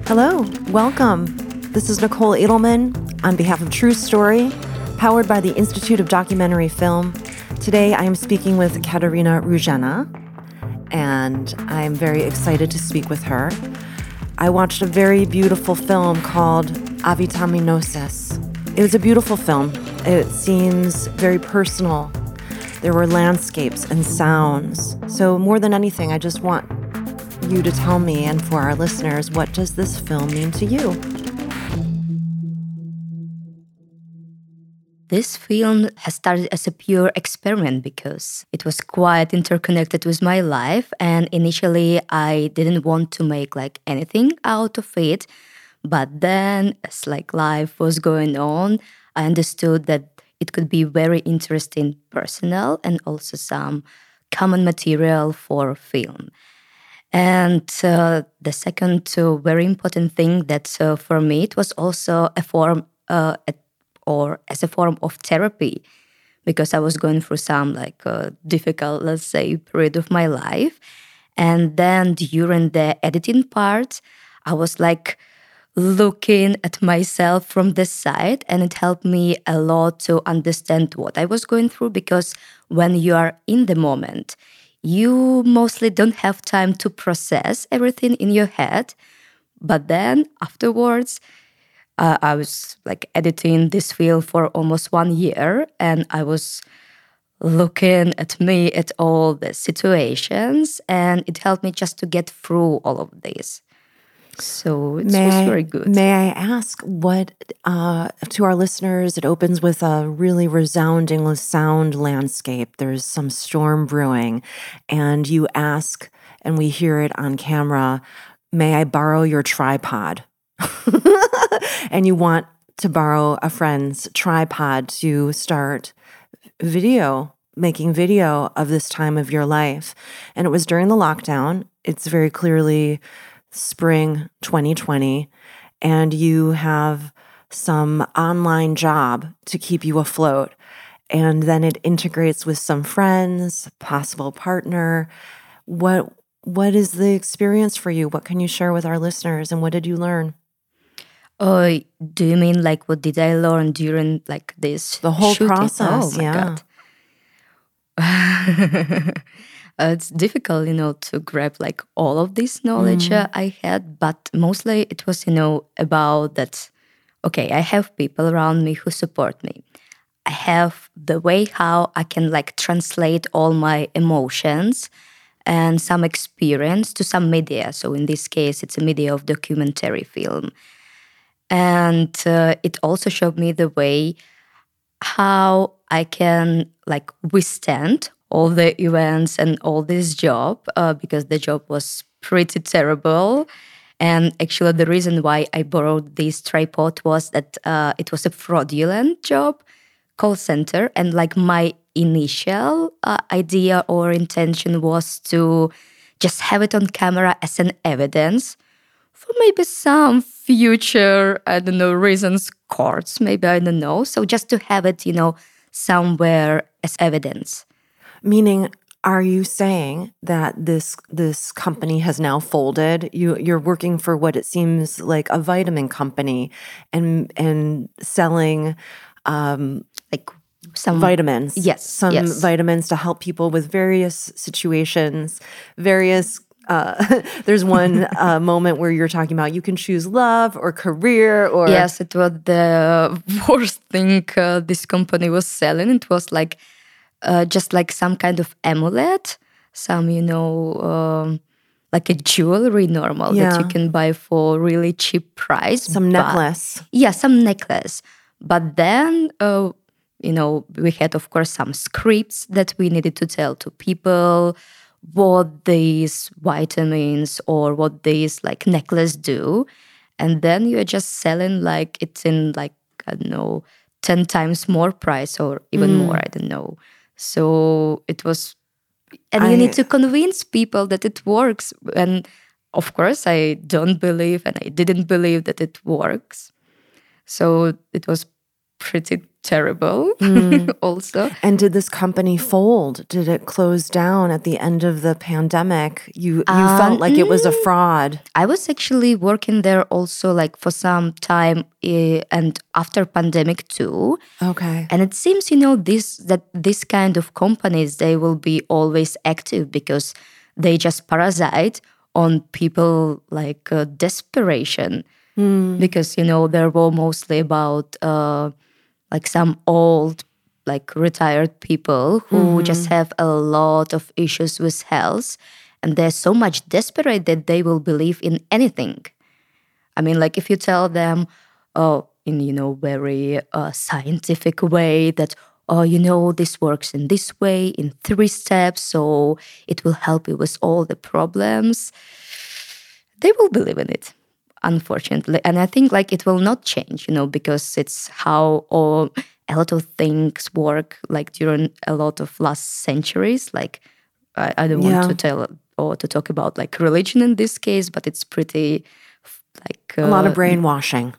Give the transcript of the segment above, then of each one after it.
Hello, welcome. This is Nicole Edelman on behalf of True Story, powered by the Institute of Documentary Film. Today I am speaking with Katerina Ruzhena, and I'm very excited to speak with her. I watched a very beautiful film called Avitaminosis. It was a beautiful film. It seems very personal. There were landscapes and sounds. So more than anything, I just want you to tell me, and for our listeners, what does this film mean to you? This film has started as a pure experiment because it was quite interconnected with my life, and initially I didn't want to make anything out of it. But then as life was going on, I understood that it could be very interesting, personal, and also some common material for film. And the second very important thing that for me it was also a form as a form of therapy, because I was going through some difficult, let's say, period of my life. And then during the editing part, I was looking at myself from the side, and it helped me a lot to understand what I was going through, because when you are in the moment, you mostly don't have time to process everything in your head. But then afterwards, I was editing this film for almost 1 year, and I was looking at all the situations, and it helped me just to get through all of this. So it was very good. May I ask what, to our listeners, it opens with a really resounding sound landscape. There's some storm brewing, and you ask, and we hear it on camera, may I borrow your tripod? And you want to borrow a friend's tripod to start making video of this time of your life. And it was during the lockdown. It's very clearly spring 2020, and you have some online job to keep you afloat. And then it integrates with some friends, possible partner. What is the experience for you? What can you share with our listeners, and what did you learn? Do you mean what did I learn during this The whole shooting? process, Oh my yeah. God. It's difficult, to grab all of this knowledge I had, but mostly it was, about that, okay, I have people around me who support me. I have the way how I can translate all my emotions and some experience to some media. So in this case, it's a media of documentary film. And it also showed me the way how I can withstand all the events and all this job, because the job was pretty terrible. And actually the reason why I borrowed this tripod was that it was a fraudulent job, call center. And my initial idea or intention was to just have it on camera as an evidence for maybe some future, I don't know, reasons, courts, maybe, I don't know. So just to have it, somewhere as evidence. Meaning, are you saying that this company has now folded? You're working for what it seems like a vitamin company, and selling some vitamins. Yes, some vitamins to help people with various situations, various. There's one moment where you're talking about you can choose love or career or... Yes, it was the worst thing this company was selling. It was just some kind of amulet, some, a jewelry normal that you can buy for really cheap price. Some necklace. Yeah, some necklace. But then, we had, of course, some scripts that we needed to tell to people what these vitamins or what these necklace do. And then you're just selling it's in I don't know, 10 times more price or even more, I don't know. So it was, and you need to convince people that it works. And of course, I don't believe and I didn't believe that it works. So it was pretty terrible also. And did this company fold? Did it close down at the end of the pandemic? You felt like it was a fraud. I was actually working there also like for some time and after pandemic too. Okay. And it seems, this kind of companies, they will be always active because they just parasite on people like desperation. Because, they're all mostly about like some old, like retired people who just have a lot of issues with health. And they're so much desperate that they will believe in anything. I mean, like if you tell them, in, very scientific way that, this works in this way, in 3 steps, so it will help you with all the problems, they will believe in it, unfortunately. And I think like it will not change, because it's how a lot of things work like during a lot of last centuries. Like I don't want to tell or to talk about like religion in this case, but it's pretty like a lot of brainwashing.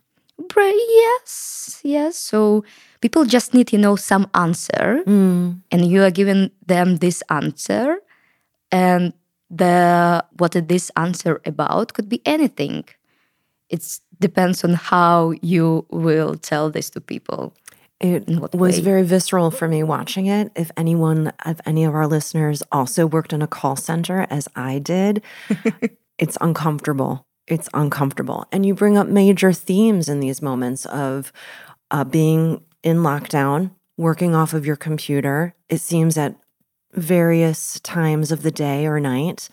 Yes. So people just need, some answer, and you are giving them this answer, and what is this answer about could be anything. It depends on how you will tell this to people. It was very visceral for me watching it. If any of our listeners also worked in a call center as I did, it's uncomfortable. It's uncomfortable. And you bring up major themes in these moments of being in lockdown, working off of your computer, it seems at various times of the day or night.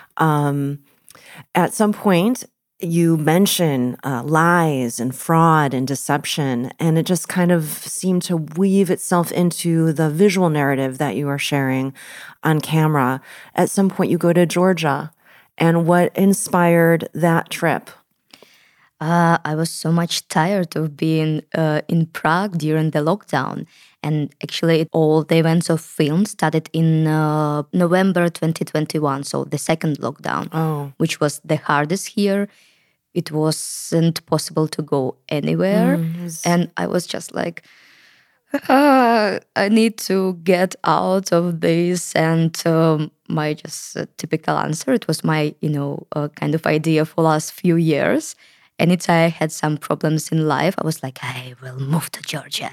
At some point, you mention lies and fraud and deception, and it just kind of seemed to weave itself into the visual narrative that you are sharing on camera. At some point, you go to Georgia. And what inspired that trip? I was so much tired of being in Prague during the lockdown. And actually, all the events of film started in November 2021, so the second lockdown, which was the hardest here. It wasn't possible to go anywhere. And I was just like, I need to get out of this. And my just typical answer, it was my, kind of idea for last few years. Anytime I had some problems in life, I was like, I will move to Georgia.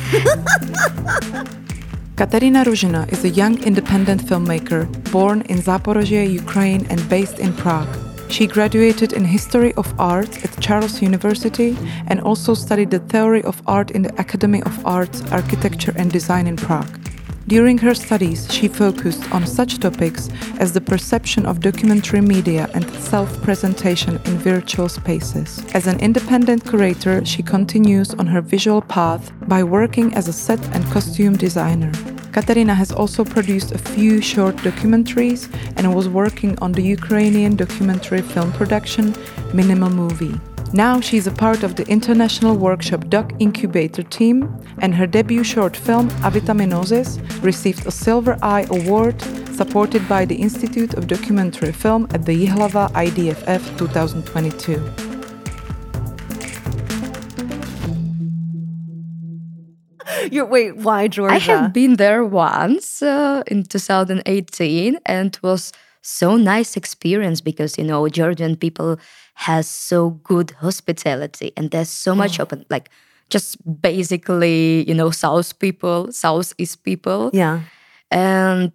Katerina Ruzhina is a young independent filmmaker born in Zaporozhye, Ukraine and based in Prague. She graduated in History of Art at Charles University and also studied the theory of art in the Academy of Arts, Architecture and Design in Prague. During her studies, she focused on such topics as the perception of documentary media and self-presentation in virtual spaces. As an independent curator, she continues on her visual path by working as a set and costume designer. Katerina has also produced a few short documentaries and was working on the Ukrainian documentary film production Minimal Movie. Now she's a part of the International Workshop Doc Incubator team, and her debut short film Avitaminosis received a Silver Eye Award supported by the Institute of Documentary Film at the Jihlava IDFF 2022. Wait, why Georgia? I have been there once in 2018, and it was so nice experience because, Georgian people has so good hospitality and there's so much open, like just basically, Southeast people. Yeah. And,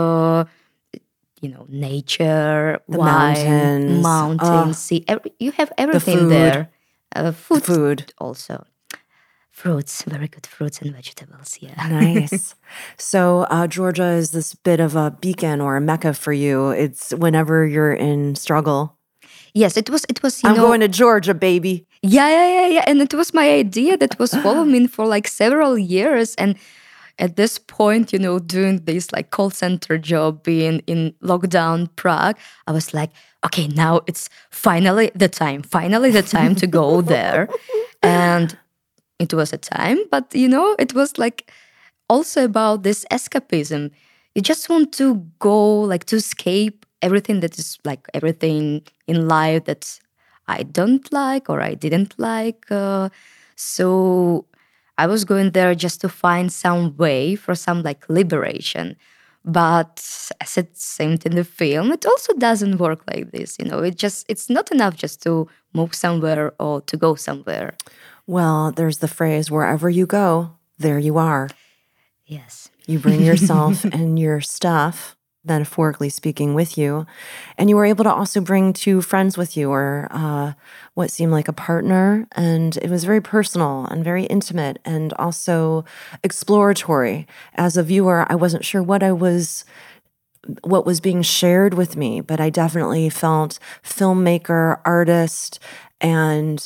nature, the wine, mountains, sea. You have everything there. Food also. Fruits, very good fruits and vegetables, yeah. Nice. So Georgia is this bit of a beacon or a mecca for you. It's whenever you're in struggle. Yes, it was. I'm going to Georgia, baby. Yeah. And it was my idea that was following me for like several years. And at this point, doing this like call center job, being in lockdown Prague, I was like, okay, now it's finally the time to go there. And it was a time, but it was like also about this escapism. You just want to go, like to escape everything that is like everything in life that I don't like or I didn't like. So I was going there just to find some way for some like liberation. But as it's same in the film, it also doesn't work like this. It's not enough just to move somewhere or to go somewhere. Well, there's the phrase, wherever you go, there you are. Yes. You bring yourself and your stuff, metaphorically speaking, with you. And you were able to also bring 2 friends with you, or what seemed like a partner. And it was very personal and very intimate and also exploratory. As a viewer, I wasn't sure what was being shared with me, but I definitely felt filmmaker, artist, and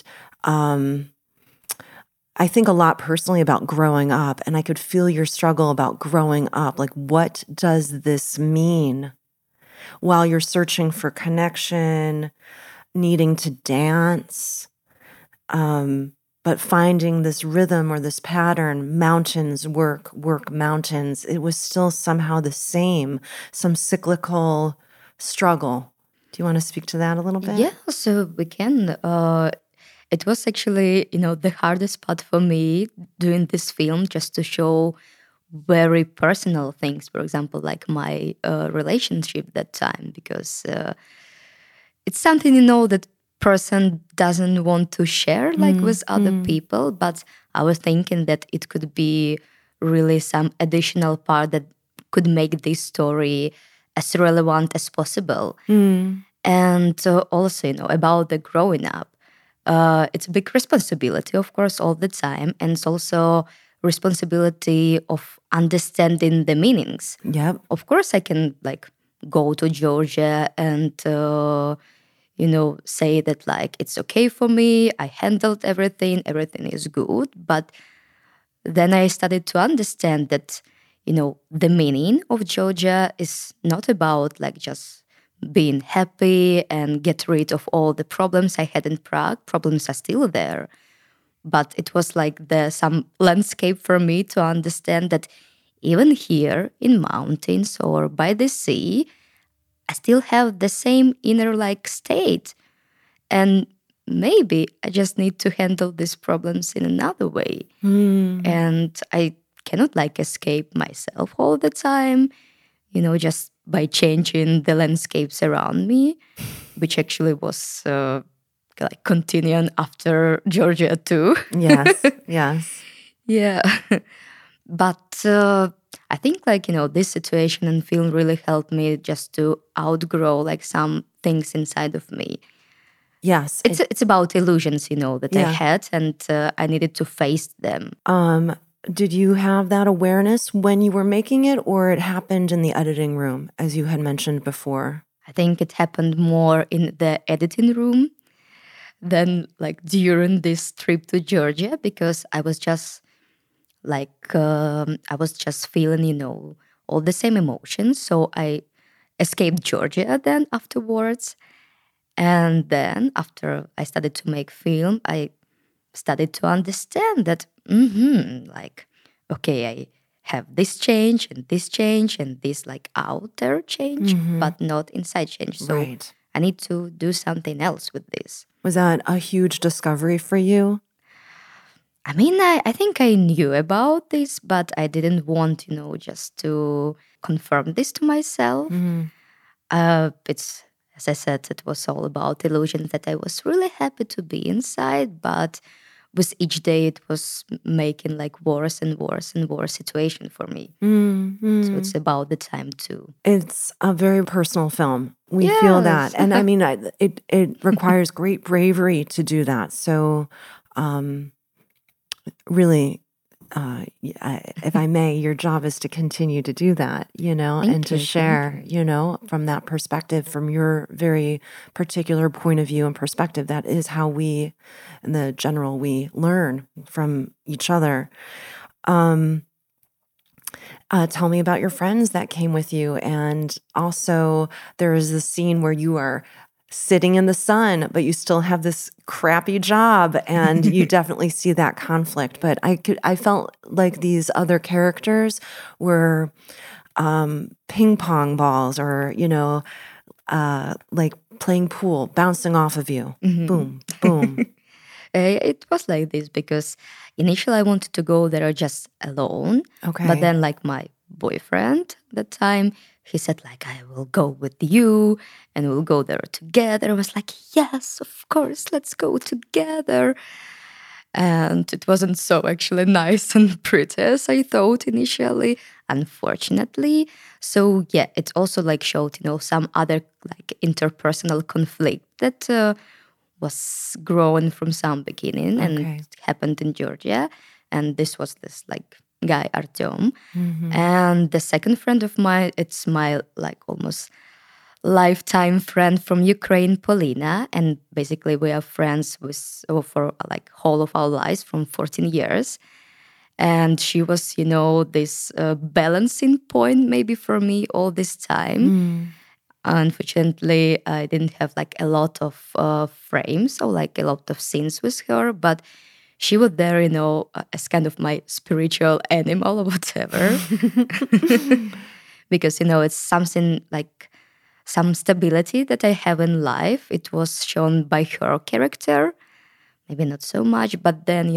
I think a lot personally about growing up, and I could feel your struggle about growing up. Like, what does this mean? While you're searching for connection, needing to dance, but finding this rhythm or this pattern, mountains, work, mountains, it was still somehow the same, some cyclical struggle. Do you want to speak to that a little bit? Yeah, so we can. It was actually, the hardest part for me doing this film, just to show very personal things. For example, like my relationship that time, because it's something, that person doesn't want to share like with other people. But I was thinking that it could be really some additional part that could make this story as relevant as possible. And also, about the growing up. It's a big responsibility, of course, all the time. And it's also responsibility of understanding the meanings. Yep. Of course, I can like go to Georgia and, say that like, it's okay for me. I handled everything is good. But then I started to understand that, the meaning of Georgia is not about like just being happy and get rid of all the problems I had in Prague. Problems are still there. But it was like some landscape for me to understand that even here in mountains or by the sea, I still have the same inner like state. And maybe I just need to handle these problems in another way. And I cannot like escape myself all the time, just by changing the landscapes around me, which actually was like continuing after Georgia too. Yes, yes. Yeah. But I think like, this situation and film really helped me just to outgrow like some things inside of me. Yes. It's about illusions, that I Yeah. had, and I needed to face them. Did you have that awareness when you were making it, or it happened in the editing room, as you had mentioned before? I think it happened more in the editing room than like during this trip to Georgia, because I was just like, I was just feeling, all the same emotions. So I escaped Georgia then afterwards. And then after I started to make film, I started to understand that, like, okay, I have this change and this like outer change, but not inside change. So Right. I need to do something else with this. Was that a huge discovery for you? I mean, I think I knew about this, but I didn't want, just to confirm this to myself. It's, as I said, it was all about illusions that I was really happy to be inside, but with each day it was making like worse and worse and worse situation for me. So it's about the time too. It's a very personal film. We feel that. Yes. And I mean, it requires great bravery to do that. So really, if I may, your job is to continue to do that, and to share, from that perspective, from your very particular point of view and perspective. That is how we, in the general, we learn from each other. Tell me about your friends that came with you. And also, there is this scene where you are sitting in the sun, but you still have this crappy job, and you definitely see that conflict. But I felt like these other characters were ping pong balls, or like playing pool, bouncing off of you. Boom, boom. It was like this because initially I wanted to go there just alone. Okay. But then like my boyfriend at that time, he said like, I will go with you and we'll go there together. I was like, yes, of course, let's go together. And it wasn't so actually nice and pretty as I thought initially, unfortunately. So yeah, it also like showed, some other like interpersonal conflict that was grown from some beginning and Okay. it happened in Georgia. And this was this like guy Artyom. Mm-hmm. And the second friend of mine, it's my like almost lifetime friend from Ukraine, Polina, and basically we are friends with for like whole of our lives from 14 years. And she was, this balancing point maybe for me all this time. Unfortunately, I didn't have like a lot of frames or like a lot of scenes with her, but she was there, as kind of my spiritual animal or whatever. Because, it's something like some stability that I have in life. It was shown by her character, maybe not so much, but then,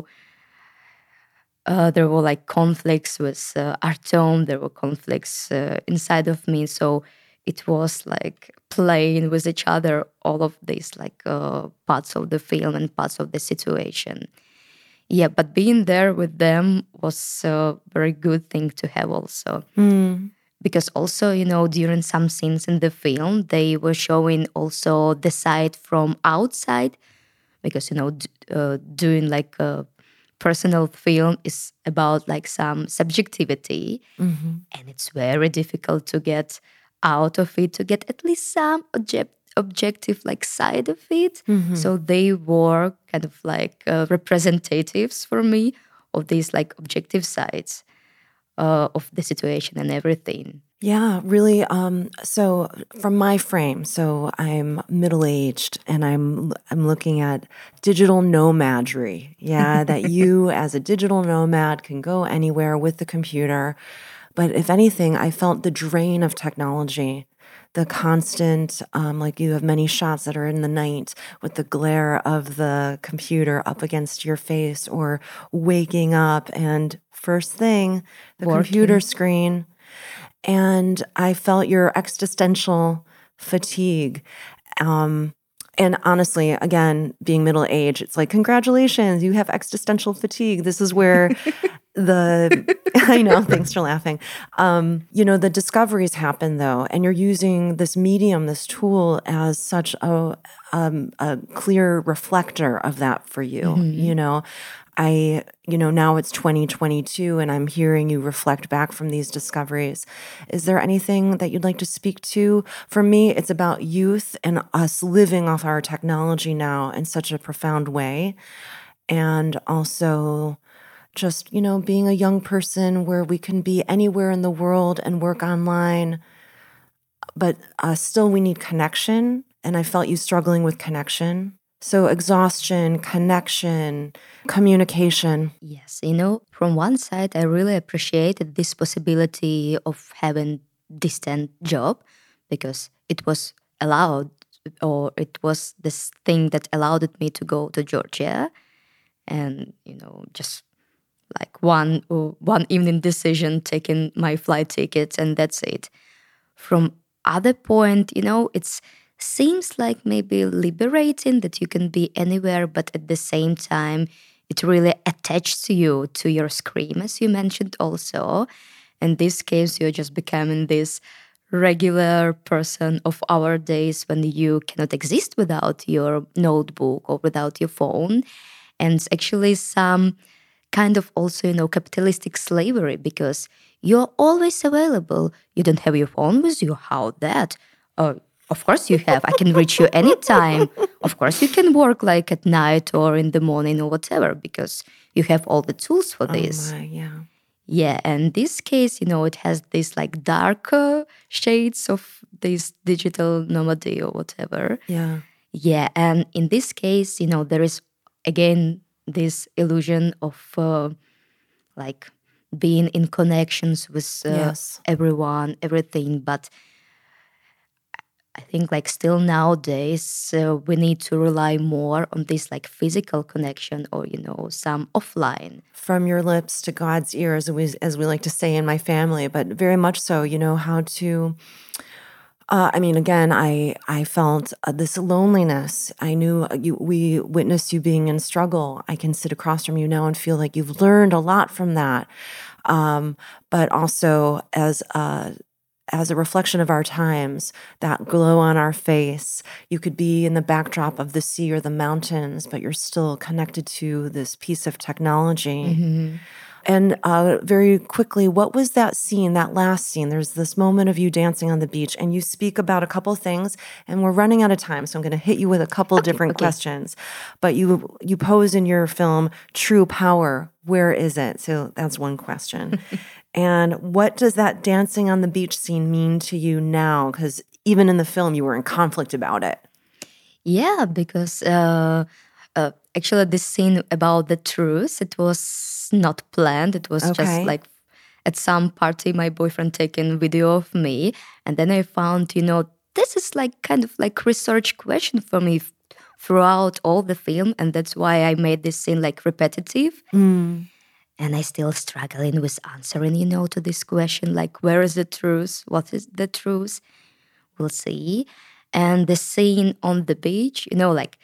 there were like conflicts with Artyom, there were conflicts inside of me. So it was like playing with each other, all of these like parts of the film and parts of the situation. Yeah, but being there with them was a very good thing to have also. Because also, during some scenes in the film, they were showing also the side from outside. Because, doing like a personal film is about like some subjectivity. And it's very difficult to get out of it, to get at least some objective like side of it. So they were kind of like representatives for me of these like objective sides of the situation and everything. Yeah, really. So from my frame, so I'm middle-aged and I'm looking at digital nomadry. Yeah, that you as a digital nomad can go anywhere with the computer. But if anything, I felt the drain of technology, the constant, like you have many shots that are in the night with the glare of the computer up against your face or waking up and first thing, the computer screen. And I felt your existential fatigue. And honestly, again, being middle age, it's like, congratulations, you have existential fatigue. This is where I know, thanks for laughing. The discoveries happen though, and you're using this medium, this tool as such a clear reflector of that for you, now it's 2022 and I'm hearing you reflect back from these discoveries. Is there anything that you'd like to speak to? For me, it's about youth and us living off our technology now in such a profound way. And also just, being a young person where we can be anywhere in the world and work online, but still we need connection. And I felt you struggling with connection. So exhaustion, connection, communication. Yes, from one side, I really appreciated this possibility of having distant job because it was allowed, or it was this thing that allowed me to go to Georgia, and just like one evening decision, taking my flight tickets, and that's it. From other point, it's seems like maybe liberating that you can be anywhere, but at the same time, it really attached to you, to your screen, as you mentioned also. In this case, you're just becoming this regular person of our days when you cannot exist without your notebook or without your phone. And it's actually some kind of also, capitalistic slavery because you're always available. You don't have your phone with you. How that? Of course you have. I can reach you anytime. Of course you can work like at night or in the morning or whatever because you have all the tools for this. Oh my, yeah. Yeah, and this case, it has these like darker shades of this digital nomady or whatever. Yeah. Yeah, and in this case, there is again this illusion of like being in connections with Yes. everyone, everything, but I think like still nowadays we need to rely more on this like physical connection or some offline. From your lips to God's ears, as we like to say in my family, but very much so. How to. Again, I felt this loneliness. I knew we witnessed you being in struggle. I can sit across from you now and feel like you've learned a lot from that. But also as a reflection of our times, that glow on our face, you could be in the backdrop of the sea or the mountains, but you're still connected to this piece of technology. Mm-hmm. And very quickly, what was that scene, that last scene? There's this moment of you dancing on the beach, and you speak about a couple things, and we're running out of time, so I'm going to hit you with a couple different questions. But you pose in your film, true power, where is it? So that's one question. And what does that dancing on the beach scene mean to you now? Because even in the film, you were in conflict about it. Yeah, because actually this scene about the truth, it was not planned. It was just like at some party, my boyfriend taken video of me. And then I found, this is like kind of like research question for me throughout all the film. And that's why I made this scene like repetitive. Mm. And I still struggling with answering, to this question, like, where is the truth? What is the truth? We'll see. And the scene on the beach, like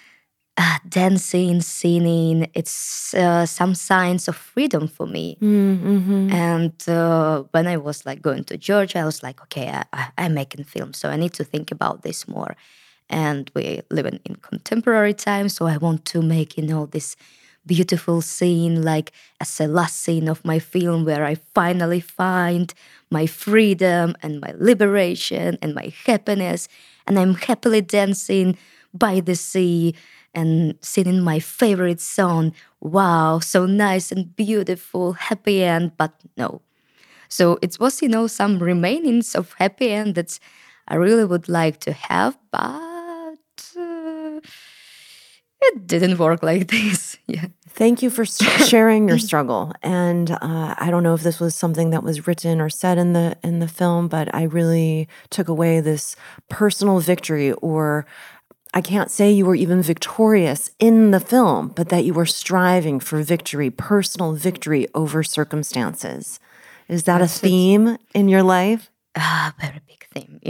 dancing, singing, it's some signs of freedom for me. Mm-hmm. And when I was like going to Georgia, I was like, okay, I'm making film, so I need to think about this more. And we live in contemporary time, so I want to make, this beautiful scene, like as the last scene of my film where I finally find my freedom and my liberation and my happiness. And I'm happily dancing by the sea and singing my favorite song. Wow, so nice and beautiful, happy end, but no. So it was, some remainings of happy end that I really would like to have, but it didn't work like this. Yeah. Thank you for sharing your struggle. And I don't know if this was something that was written or said in the film, but I really took away this personal victory, or I can't say you were even victorious in the film, but that you were striving for victory, personal victory over circumstances. Is that a theme in your life? Very big theme.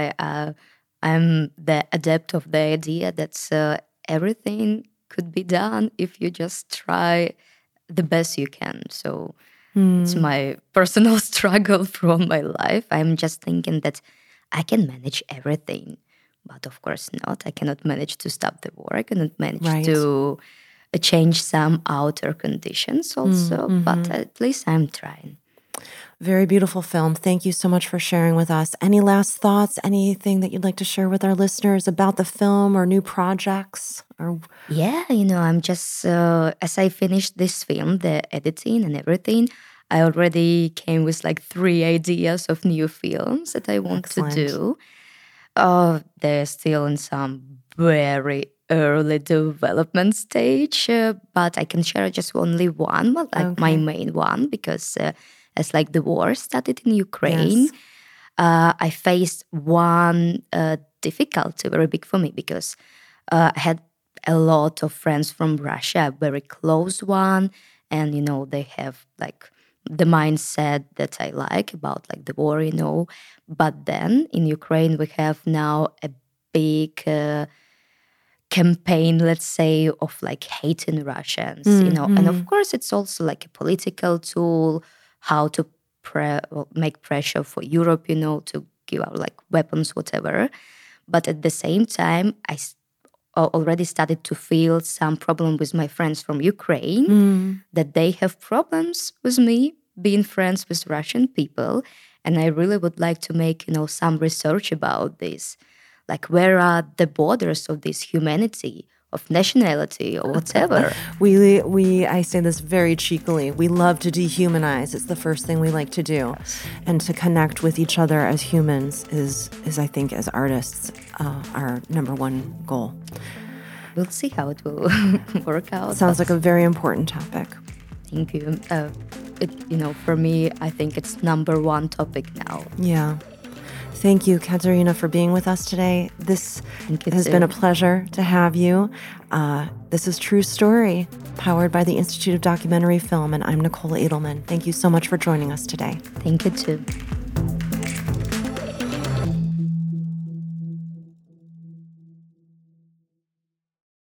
I'm the adept of the idea that everything could be done if you just try the best you can. So it's my personal struggle throughout my life. I'm just thinking that I can manage everything, but of course not. I cannot manage to stop the war. I cannot manage to change some outer conditions also, but at least I'm trying. Very beautiful film. Thank you so much for sharing with us. Any last thoughts, anything that you'd like to share with our listeners about the film or new projects? Yeah, I'm just, as I finished this film, the editing and everything, I already came with like 3 ideas of new films that I want to do. They're still in some very early development stage, but I can share just only one, my main one, because as like the war started in Ukraine, I faced one difficulty very big for me, because I had a lot of friends from Russia, a very close one, and they have like the mindset that I like about like the war, But then in Ukraine we have now a big campaign, let's say, of like hating Russians, and of course it's also like a political tool, how to make pressure for Europe, to give out like weapons, whatever. But at the same time, I already started to feel some problem with my friends from Ukraine, that they have problems with me being friends with Russian people. And I really would like to make, some research about this. Like, where are the borders of this humanity, of nationality, or whatever? I say this very cheekily. We love to dehumanize. It's the first thing we like to do. Yes. And to connect with each other as humans is I think, as artists, our number one goal. We'll see how it will work out. Sounds like a very important topic. Thank you. For me, I think it's number one topic now. Yeah. Thank you, Katerina, for being with us today. This has been a pleasure to have you. This is True Story, powered by the Institute of Documentary Film, and I'm Nicole Edelman. Thank you so much for joining us today. Thank you, too.